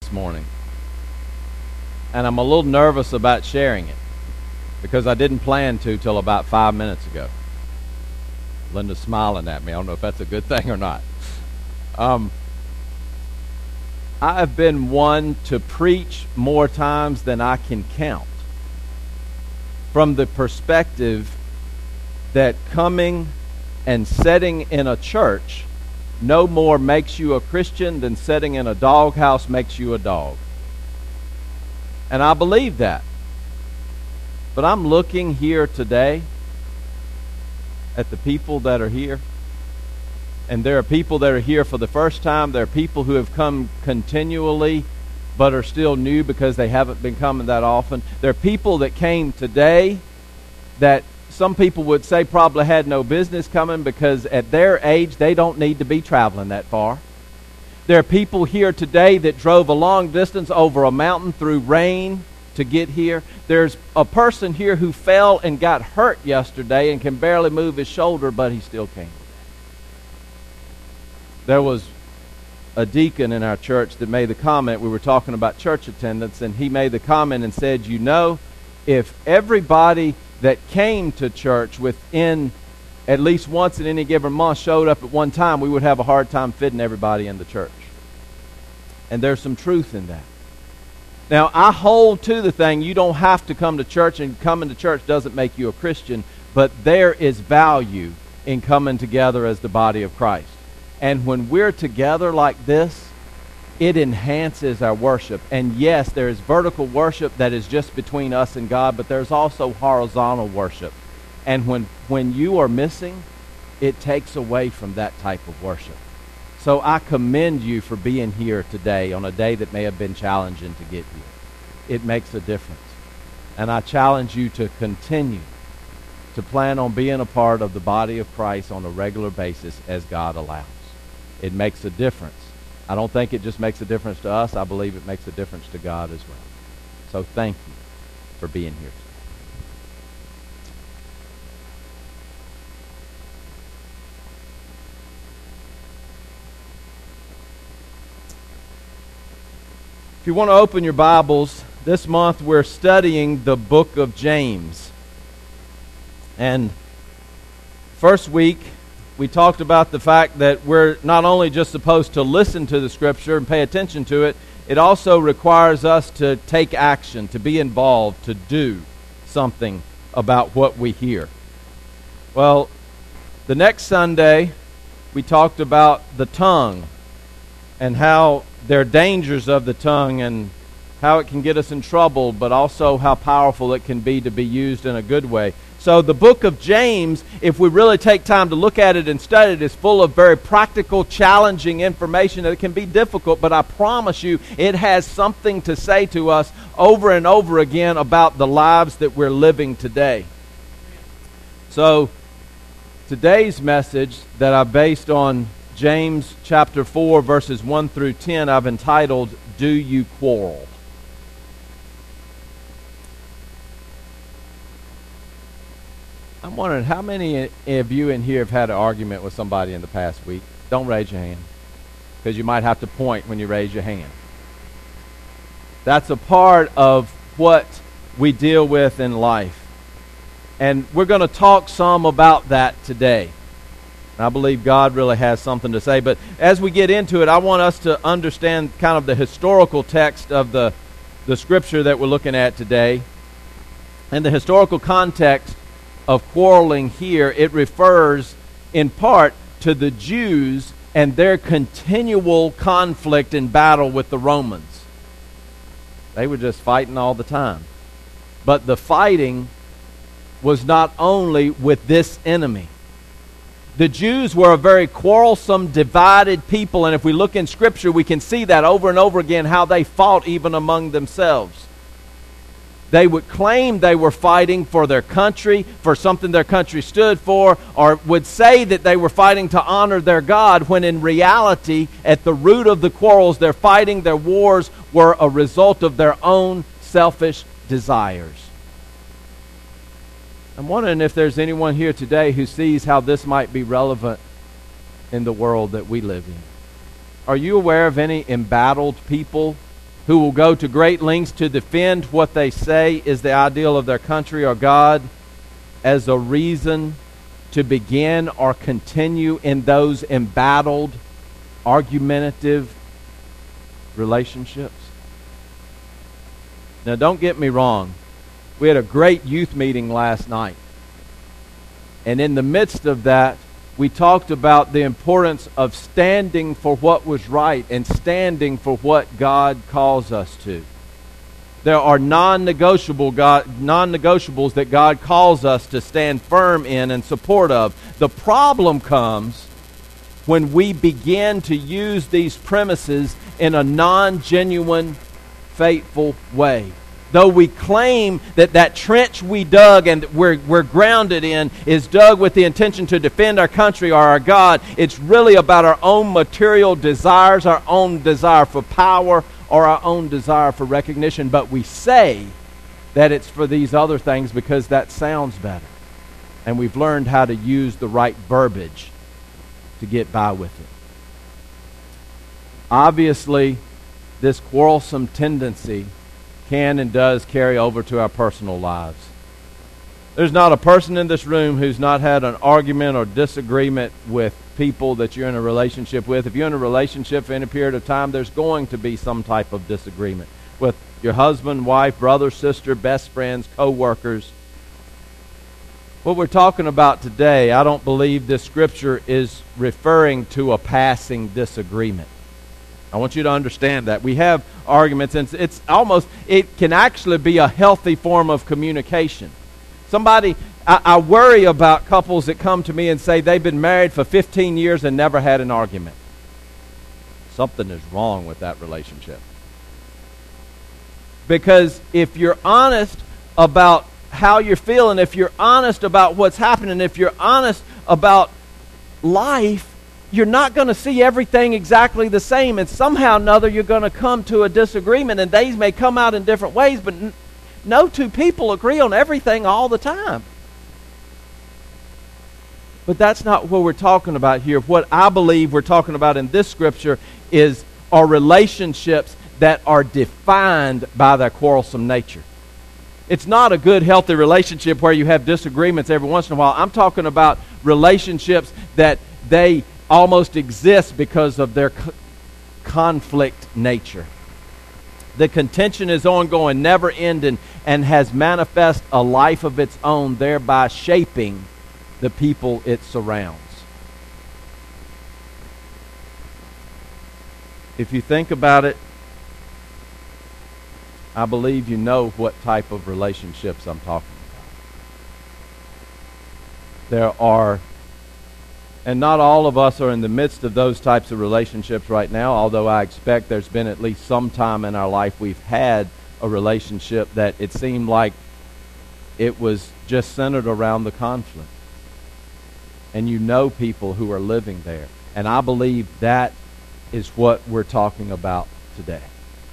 this morning. And I'm a little nervous about sharing it because I didn't plan to till about 5 minutes ago. Linda's smiling at me. I don't know if that's a good thing or not. I have been one to preach more times than I can count, from the perspective that coming and sitting in a church no more makes you a Christian than sitting in a doghouse makes you a dog. And I believe that. But I'm looking here today at the people that are here. And there are people that are here for the first time. There are people who have come continually but are still new because they haven't been coming that often. There are people that came today that some people would say probably had no business coming because at their age they don't need to be traveling that far. There are people here today that drove a long distance over a mountain through rain to get here. There's a person here who fell and got hurt yesterday and can barely move his shoulder, but he still came. There was a deacon in our church that made the comment, we were talking about church attendance, and he made the comment and said, you know, if everybody that came to church within at least once in any given month showed up at one time, we would have a hard time fitting everybody in the church. And there's some truth in that. Now, I hold to the thing, you don't have to come to church, and coming to church doesn't make you a Christian, but there is value in coming together as the body of Christ. And when we're together like this, it enhances our worship. And yes, there is vertical worship that is just between us and God, but there's also horizontal worship. And when you are missing, it takes away from that type of worship. So I commend you for being here today on a day that may have been challenging to get here. It makes a difference. And I challenge you to continue to plan on being a part of the body of Christ on a regular basis as God allows. It makes a difference. I don't think it just makes a difference to us. I believe it makes a difference to God as well. So thank you for being here today. If you want to open your Bibles, this month we're studying the book of James. And first week, we talked about the fact that we're not only just supposed to listen to the Scripture and pay attention to it, it also requires us to take action, to be involved, to do something about what we hear. Well, the next Sunday, we talked about the tongue and how there are dangers of the tongue and how it can get us in trouble, but also how powerful it can be to be used in a good way. So the book of James, if we really take time to look at it and study it, is full of very practical, challenging information that can be difficult, but I promise you it has something to say to us over and over again about the lives that we're living today. So today's message that I based on James chapter 4, verses 1 through 10, I've entitled, Do You Quarrel? I'm wondering how many of you in here have had an argument with somebody in the past week? Don't raise your hand, because you might have to point when you raise your hand. That's a part of what we deal with in life. And we're going to talk some about that today. I believe God really has something to say. But as we get into it, I want us to understand kind of the historical text of the Scripture that we're looking at today. And the historical context of quarreling here, it refers in part to the Jews and their continual conflict and battle with the Romans. They were just fighting all the time. But the fighting was not only with this enemy. The Jews were a very quarrelsome, divided people, and if we look in Scripture, we can see that over and over again, how they fought even among themselves. They would claim they were fighting for their country, for something their country stood for, or would say that they were fighting to honor their God, when in reality, at the root of the quarrels, their fighting, their wars, were a result of their own selfish desires. I'm wondering if there's anyone here today who sees how this might be relevant in the world that we live in. Are you aware of any embattled people who will go to great lengths to defend what they say is the ideal of their country or God as a reason to begin or continue in those embattled, argumentative relationships. Now, don't get me wrong. We had a great youth meeting last night. And in the midst of that, we talked about the importance of standing for what was right and standing for what God calls us to. There are non-negotiables that God calls us to stand firm in and support of. The problem comes when we begin to use these premises in a non-genuine, faithful way. Though we claim that that trench we dug and we're grounded in is dug with the intention to defend our country or our God, it's really about our own material desires, our own desire for power, or our own desire for recognition. But we say that it's for these other things because that sounds better. And we've learned how to use the right verbiage to get by with it. Obviously, this quarrelsome tendency can and does carry over to our personal lives. There's not a person in this room who's not had an argument or disagreement with people that you're in a relationship with. If you're in a relationship for any period of time, there's going to be some type of disagreement with your husband, wife, brother, sister, best friends, co-workers. What we're talking about today, I don't believe this scripture is referring to a passing disagreement. I want you to understand that. We have arguments, and it can actually be a healthy form of communication. I worry about couples that come to me and say they've been married for 15 years and never had an argument. Something is wrong with that relationship. Because if you're honest about how you're feeling, if you're honest about what's happening, if you're honest about life, you're not going to see everything exactly the same, and somehow or another you're going to come to a disagreement, and these may come out in different ways, but no two people agree on everything all the time. But that's not what we're talking about here. What I believe we're talking about in this scripture are relationships that are defined by their quarrelsome nature. It's not a good, healthy relationship where you have disagreements every once in a while. I'm talking about relationships that they almost exist because of their conflict nature. The contention is ongoing, never ending, and has manifest a life of its own, thereby shaping the people it surrounds. If you think about it, I believe you know what type of relationships I'm talking about. There are, and not all of us are in the midst of those types of relationships right now, although I expect there's been at least some time in our life we've had a relationship that it seemed like it was just centered around the conflict. And you know people who are living there. And I believe that is what we're talking about today.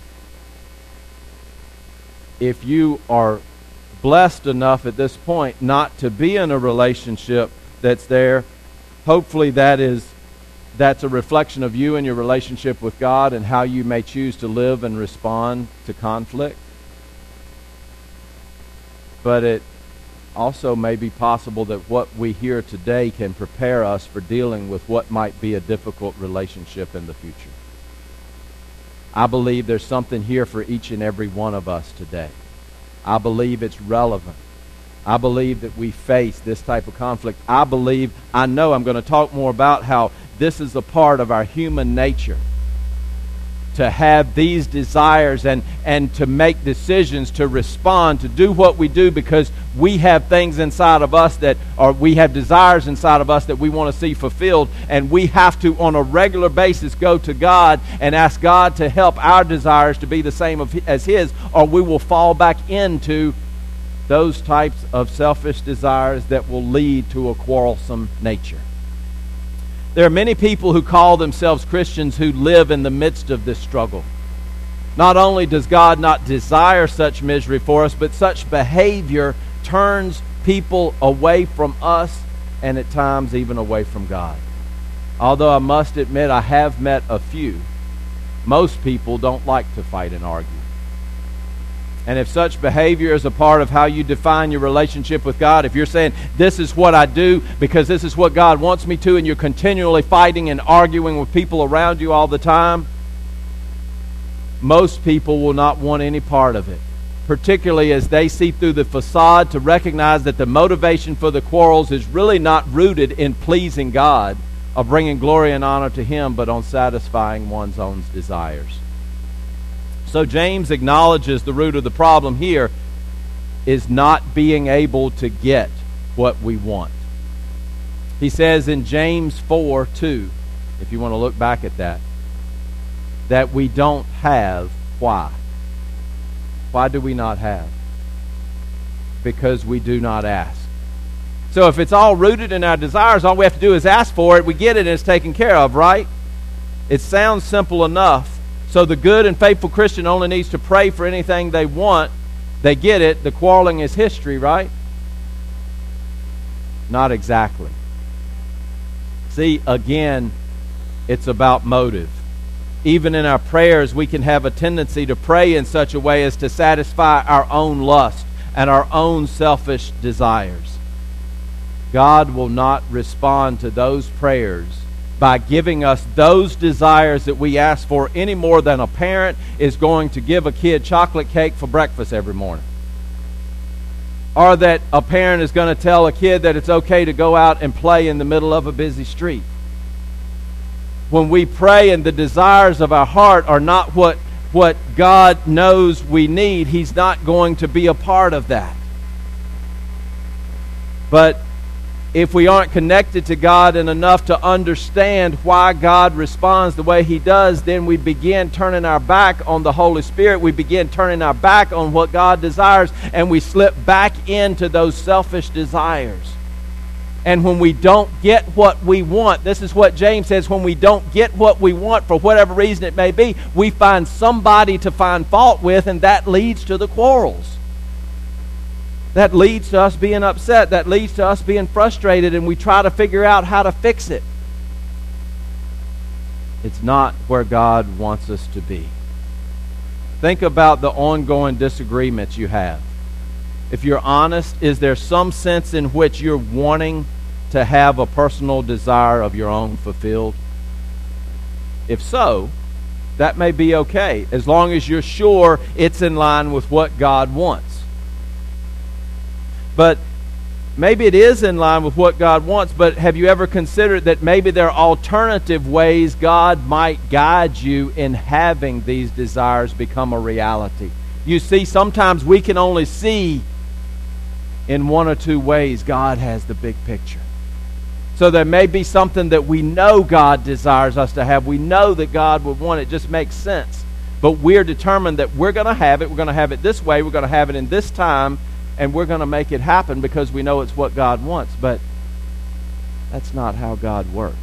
If you are blessed enough at this point not to be in a relationship that's there, hopefully that's a reflection of you and your relationship with God and how you may choose to live and respond to conflict. But it also may be possible that what we hear today can prepare us for dealing with what might be a difficult relationship in the future. I believe there's something here for each and every one of us today. I believe it's relevant. I believe that we face this type of conflict. I know I'm going to talk more about how this is a part of our human nature, to have these desires and to make decisions, to respond, to do what we do because we have things inside of us we have desires inside of us that we want to see fulfilled, and we have to on a regular basis go to God and ask God to help our desires to be the same as His, or we will fall back into those types of selfish desires that will lead to a quarrelsome nature. There are many people who call themselves Christians who live in the midst of this struggle. Not only does God not desire such misery for us, but such behavior turns people away from us and at times even away from God. Although I must admit I have met a few Most people don't like to fight and argue. And if such behavior is a part of how you define your relationship with God, if you're saying, this is what I do because this is what God wants me to, and you're continually fighting and arguing with people around you all the time, most people will not want any part of it, particularly as they see through the facade to recognize that the motivation for the quarrels is really not rooted in pleasing God or bringing glory and honor to Him, but on satisfying one's own desires. So James acknowledges the root of the problem here is not being able to get what we want. He says in James 4:2, if you want to look back at that we don't have. Why? Why do we not have? Because we do not ask. So if it's all rooted in our desires, all we have to do is ask for it, we get it, and it's taken care of, right? It sounds simple enough. So the good and faithful Christian only needs to pray for anything they want. They get it. The quarreling is history, right? Not exactly. See, again, it's about motive. Even in our prayers, we can have a tendency to pray in such a way as to satisfy our own lust and our own selfish desires. God will not respond to those prayers by giving us those desires that we ask for any more than a parent is going to give a kid chocolate cake for breakfast every morning. Or that a parent is going to tell a kid that it's okay to go out and play in the middle of a busy street. When we pray and the desires of our heart are not what God knows we need, He's not going to be a part of that. But if we aren't connected to God and enough to understand why God responds the way He does, then we begin turning our back on the Holy Spirit. We begin turning our back on what God desires, and we slip back into those selfish desires. And when we don't get what we want, this is what James says, when we don't get what we want for whatever reason it may be, we find somebody to find fault with, and that leads to the quarrels. That leads to us being upset. That leads to us being frustrated, and we try to figure out how to fix it. It's not where God wants us to be. Think about the ongoing disagreements you have. If you're honest, is there some sense in which you're wanting to have a personal desire of your own fulfilled? If so, that may be okay, as long as you're sure it's in line with what God wants. But maybe it is in line with what God wants, but have you ever considered that maybe there are alternative ways God might guide you in having these desires become a reality? You see, sometimes we can only see in one or two ways. God has the big picture. So there may be something that we know God desires us to have. We know that God would want it. It just makes sense. But we're determined that we're going to have it. We're going to have it this way. We're going to have it in this time. And we're going to make it happen because we know it's what God wants. But that's not how God works.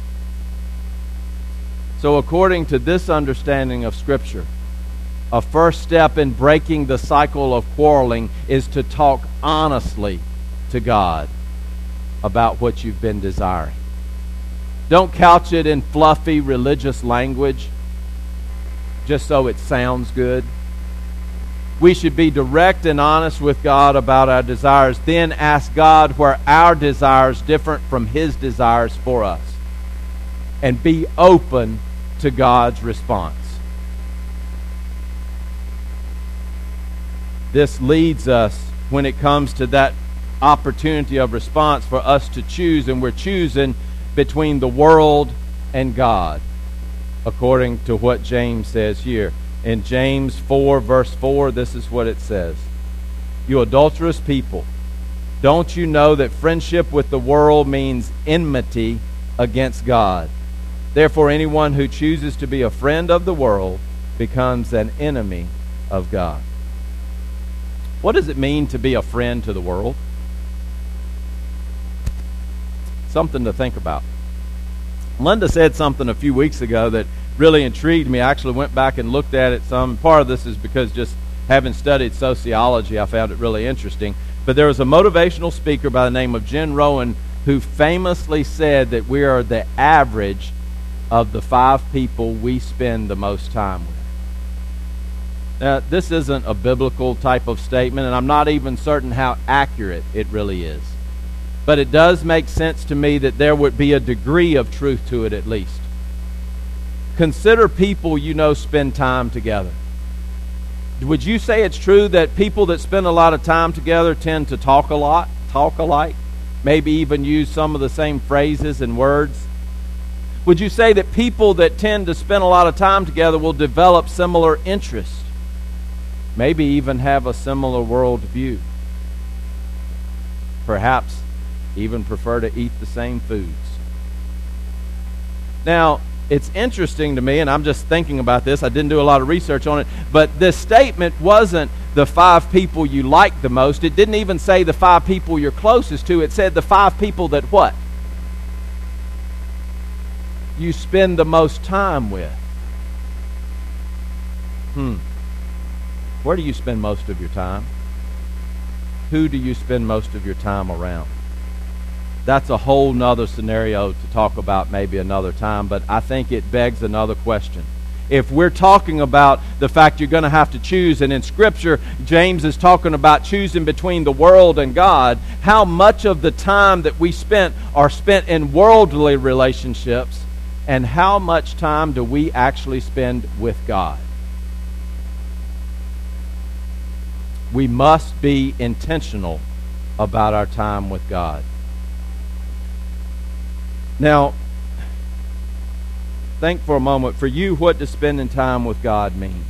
So according to this understanding of Scripture, a first step in breaking the cycle of quarreling is to talk honestly to God about what you've been desiring. Don't couch it in fluffy religious language just so it sounds good. We should be direct and honest with God about our desires, then ask God where our desires differ from His desires for us, and be open to God's response. This leads us, when it comes to that opportunity of response, for us to choose, and we're choosing between the world and God, according to what James says here. In James 4, verse 4, this is what it says. You adulterous people, don't you know that friendship with the world means enmity against God? Therefore, anyone who chooses to be a friend of the world becomes an enemy of God. What does it mean to be a friend to the world? Something to think about. Linda said something a few weeks ago that really intrigued me. I actually went back and looked at it some. Part of this is because just having studied sociology, I found it really interesting. But there was a motivational speaker by the name of Jen Rowan who famously said that we are the average of the 5 people we spend the most time with. Now, this isn't a biblical type of statement, and I'm not even certain how accurate it really is. But it does make sense to me that there would be a degree of truth to it at least. Consider people you know spend time together. Would you say it's true that people that spend a lot of time together tend to talk a lot, talk alike, maybe even use some of the same phrases and words? Would you say that people that tend to spend a lot of time together will develop similar interests? Maybe even have a similar worldview. Perhaps even prefer to eat the same foods. Now, it's interesting to me, and I'm just thinking about this. I didn't do a lot of research on it, but this statement wasn't the 5 people you like the most. It didn't even say the 5 people you're closest to. It said the 5 people that what? You spend the most time with. Where do you spend most of your time? Who do you spend most of your time around? That's a whole nother scenario to talk about maybe another time, but I think it begs another question. If we're talking about the fact you're going to have to choose, and in Scripture, James is talking about choosing between the world and God, how much of the time that we spent are spent in worldly relationships, and how much time do we actually spend with God? We must be intentional about our time with God. Now, think for a moment. For you, what does spending time with God mean?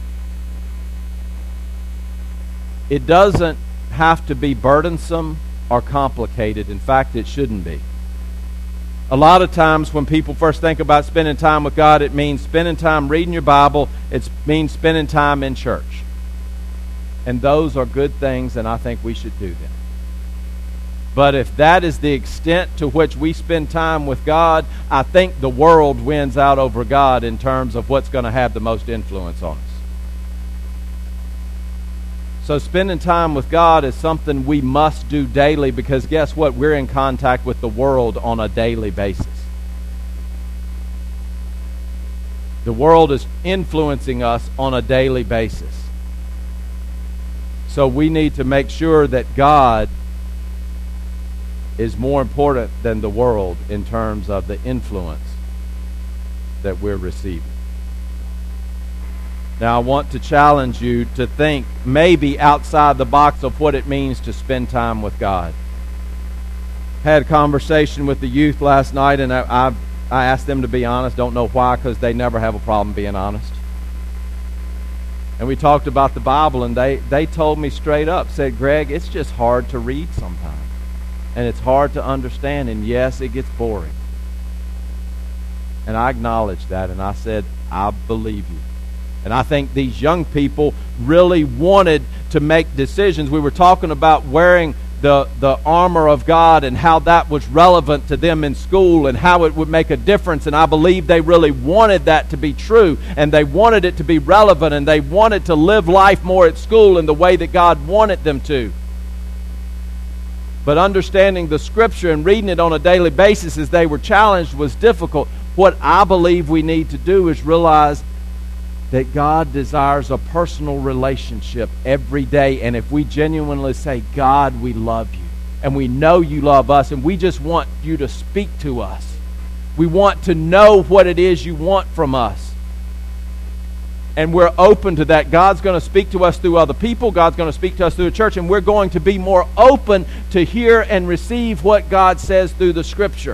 It doesn't have to be burdensome or complicated. In fact, it shouldn't be. A lot of times when people first think about spending time with God, it means spending time reading your Bible. It means spending time in church. And those are good things, and I think we should do them. But if that is the extent to which we spend time with God, I think the world wins out over God in terms of what's going to have the most influence on us. So spending time with God is something we must do daily, because guess what? We're in contact with the world on a daily basis. The world is influencing us on a daily basis. So we need to make sure that God is more important than the world in terms of the influence that we're receiving. Now, I want to challenge you to think maybe outside the box of what it means to spend time with God. Had a conversation with the youth last night, and I asked them to be honest. Don't know why, because they never have a problem being honest. And we talked about the Bible, and they told me straight up, said, Greg, it's just hard to read sometimes. And it's hard to understand, and yes, it gets boring. And I acknowledged that, and I said, I believe you. And I think these young people really wanted to make decisions. We were talking about wearing the armor of God and how that was relevant to them in school and how it would make a difference. And I believe they really wanted that to be true, and they wanted it to be relevant, and they wanted to live life more at school in the way that God wanted them to. But understanding the Scripture and reading it on a daily basis as they were challenged was difficult. What I believe we need to do is realize that God desires a personal relationship every day. And if we genuinely say, God, we love you, and we know you love us, and we just want you to speak to us. We want to know what it is you want from us. And we're open to that. God's going to speak to us through other people. God's going to speak to us through the church. And we're going to be more open to hear and receive what God says through the Scripture.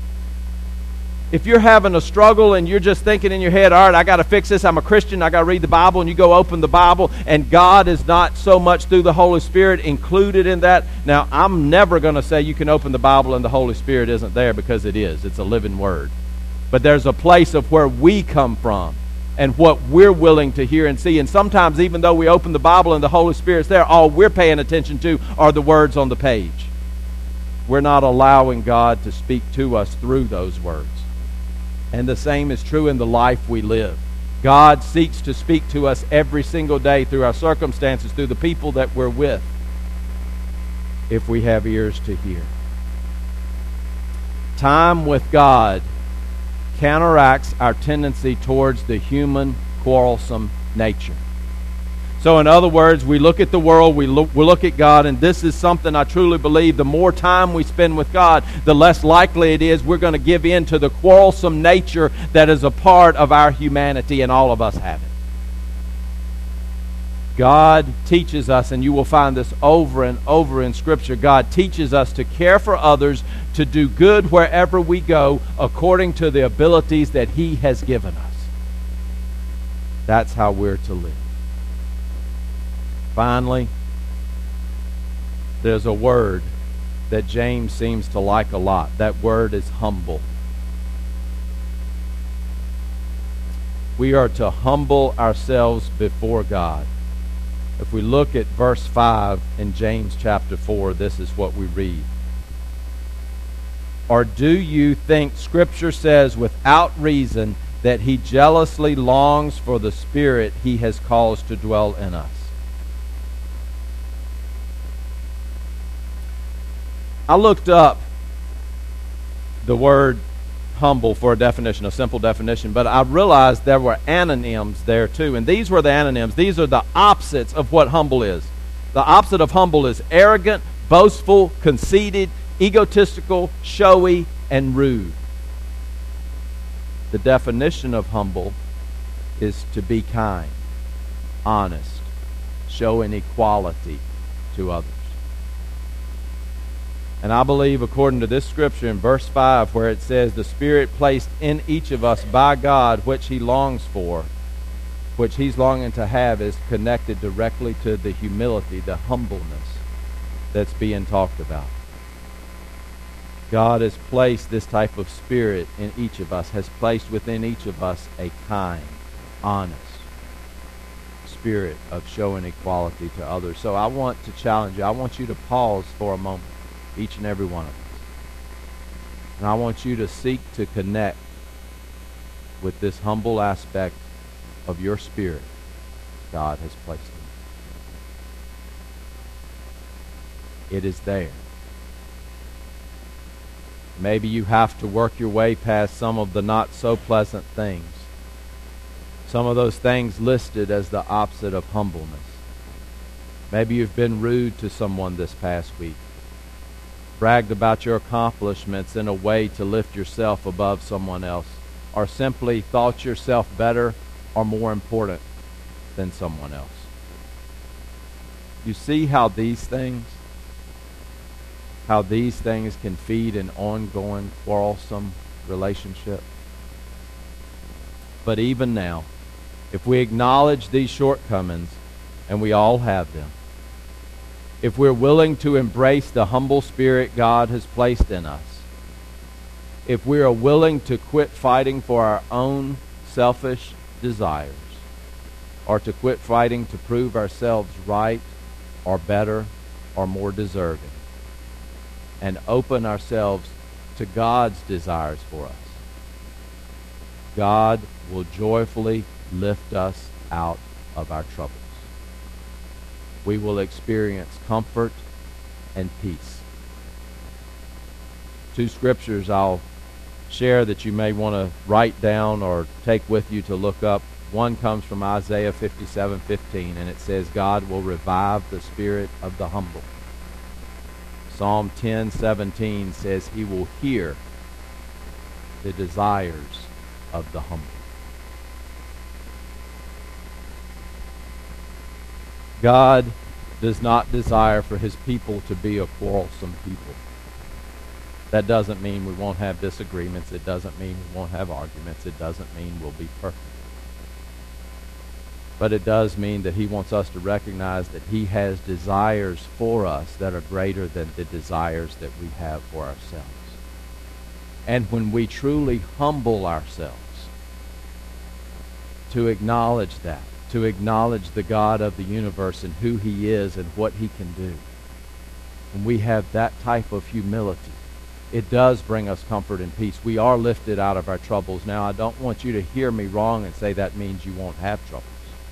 If you're having a struggle and you're just thinking in your head, all right, I got to fix this. I'm a Christian. I got to read the Bible. And you go open the Bible, and God is not so much through the Holy Spirit included in that. Now, I'm never going to say you can open the Bible and the Holy Spirit isn't there, because it is. It's a living Word. But there's a place of where we come from and what we're willing to hear and see. And sometimes, even though we open the Bible and the Holy Spirit's there, all we're paying attention to are the words on the page. We're not allowing God to speak to us through those words. And the same is true in the life we live. God seeks to speak to us every single day through our circumstances, through the people that we're with, if we have ears to hear. Time with God counteracts our tendency towards the human quarrelsome nature. So in other words, we look at the world, we look at God, and this is something I truly believe. The more time we spend with God, the less likely it is we're going to give in to the quarrelsome nature that is a part of our humanity, and all of us have it. God teaches us, and you will find this over and over in Scripture, God teaches us to care for others, to do good wherever we go, according to the abilities that He has given us. That's how we're to live. Finally, there's a word that James seems to like a lot. That word is humble. We are to humble ourselves before God. If we look at verse 5 in James chapter 4, this is what we read. Or do you think Scripture says without reason that He jealously longs for the Spirit He has caused to dwell in us? I looked up the word humble for a definition, a simple definition, but I realized there were antonyms there too, and these were the antonyms. These are the opposites of what humble is. The opposite of humble is arrogant, boastful, conceited, egotistical, showy, and rude. The definition of humble is to be kind, honest, show an equality to others. And I believe, according to this scripture in verse 5, where it says, the Spirit placed in each of us by God, which He longs for, which He's longing to have, is connected directly to the humility, the humbleness that's being talked about. God has placed this type of spirit in each of us, has placed within each of us a kind, honest spirit of showing equality to others. So I want to challenge you. I want you to pause for a moment, each and every one of us. And I want you to seek to connect with this humble aspect of your spirit God has placed in you. It is there. Maybe you have to work your way past some of the not so pleasant things. Some of those things listed as the opposite of humbleness. Maybe you've been rude to someone this past week. Bragged about your accomplishments in a way to lift yourself above someone else. Or simply thought yourself better or more important than someone else. You see how these things can feed an ongoing quarrelsome relationship? But even now, if we acknowledge these shortcomings, and we all have them, if we're willing to embrace the humble spirit God has placed in us, if we are willing to quit fighting for our own selfish desires, or to quit fighting to prove ourselves right or better or more deserving, and open ourselves to God's desires for us, God will joyfully lift us out of our troubles. We will experience comfort and peace. 2 scriptures I'll share that you may want to write down or take with you to look up. One comes from Isaiah 57:15, and it says, God will revive the spirit of the humble. Psalm 10:17 says He will hear the desires of the humble. God does not desire for His people to be a quarrelsome people. That doesn't mean we won't have disagreements. It doesn't mean we won't have arguments. It doesn't mean we'll be perfect. But it does mean that He wants us to recognize that He has desires for us that are greater than the desires that we have for ourselves. And when we truly humble ourselves to acknowledge that, to acknowledge the God of the universe and who He is and what He can do, when we have that type of humility, it does bring us comfort and peace. We are lifted out of our troubles. Now, I don't want you to hear me wrong and say that means you won't have troubles.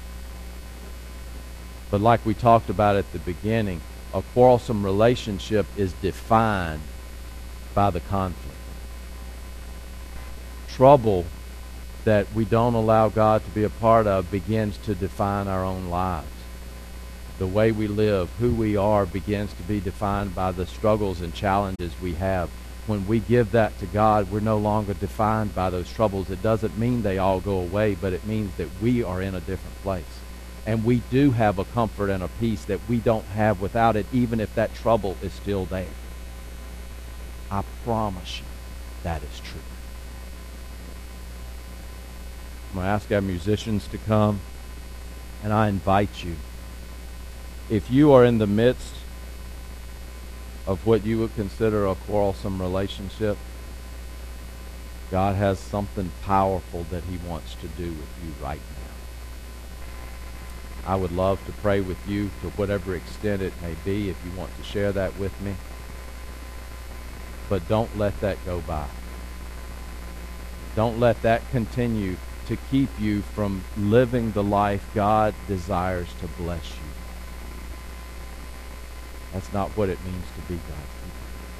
But like we talked about at the beginning, a quarrelsome relationship is defined by the conflict. trouble that we don't allow God to be a part of begins to define our own lives. The way we live, who we are, begins to be defined by the struggles and challenges we have. When we give that to God, we're no longer defined by those troubles. It doesn't mean they all go away, but it means that we are in a different place. And we do have a comfort and a peace that we don't have without it, even if that trouble is still there. I promise you that is true. I'm going to ask our musicians to come, and I invite you, if you are in the midst of what you would consider a quarrelsome relationship, God has something powerful that he wants to do with you right now. I would love to pray with you to whatever extent it may be, if you want to share that with me. But don't let that go by. Don't let that continue to keep you from living the life God desires to bless you. That's not what it means to be God's people.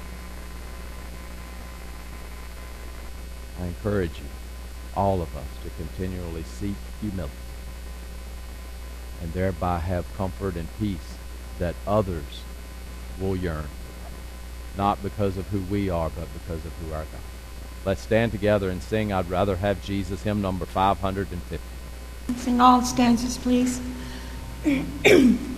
I encourage you, all of us, to continually seek humility and thereby have comfort and peace that others will yearn, not because of who we are, but because of who our God is. Let's stand together and sing I'd Rather Have Jesus, hymn number 550. Sing all stanzas, please.